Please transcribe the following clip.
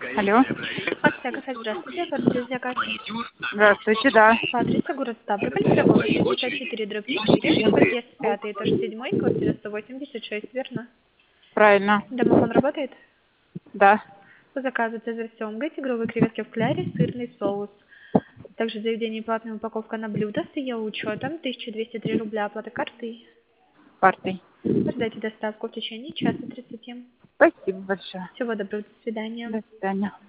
Алло. Аптека, здравствуйте. Оформите заказ Здравствуйте, да. по адресу город Ставрополь, Пирогова, 64/4, подъезд 5, этаж 7, квартира 186, верно? Правильно. Домофон работает? Да. По заказу цезарь семга, тигровые креветки в кляре, сырный соус. Также заведение платная упаковка на блюдо с ее учетом, 1203 рубля оплата картой. Партий. Ждайте доставку в течение часа 30. Спасибо большое. Всего доброго, до свидания. До свидания.